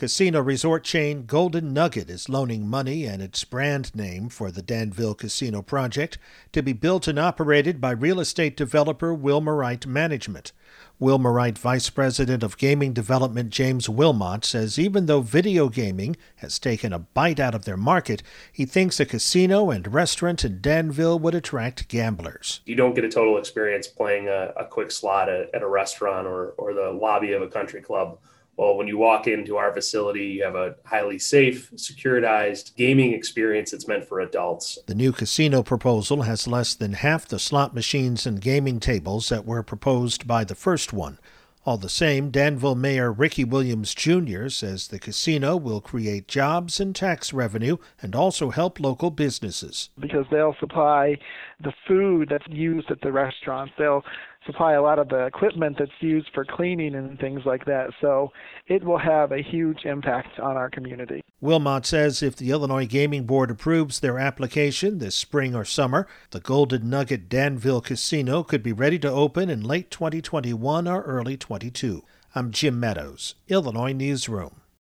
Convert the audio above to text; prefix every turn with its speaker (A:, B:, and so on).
A: Casino resort chain Golden Nugget is loaning money and its brand name for the Danville Casino project to be built and operated by real estate developer Wilmorite Management. Wilmorite Vice President of Gaming Development James Wilmot says even though video gaming has taken a bite out of their market, he thinks a casino and restaurant in Danville would attract gamblers.
B: You don't get a total experience playing a quick slot at a restaurant or the lobby of a country club. Well, when you walk into our facility, you have a highly safe, securitized gaming experience that's meant for adults.
A: The new casino proposal has less than half the slot machines and gaming tables that were proposed by the first one. All the same, Danville Mayor Ricky Williams Jr. says the casino will create jobs and tax revenue and also help local businesses.
C: Because they'll supply the food that's used at the restaurants. They'll supply a lot of the equipment that's used for cleaning and things like that. So it will have a huge impact on our community.
A: Wilmot says if the Illinois Gaming Board approves their application this spring or summer, the Golden Nugget Danville Casino could be ready to open in late 2021 or early 22. I'm Jim Meadows, Illinois Newsroom.